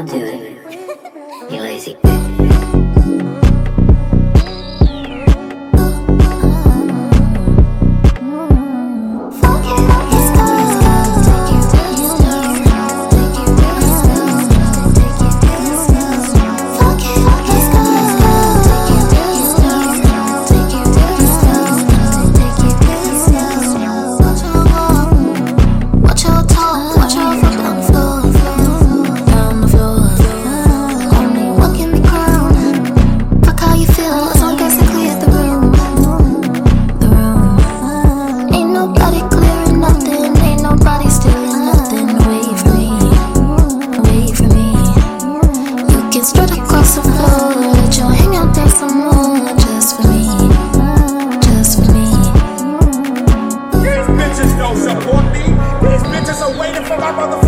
Don't do it. You lazy. Straight across the floor, let your hang out there some more, just for me, just for me. These bitches don't support me. These bitches are waiting for my motherfucking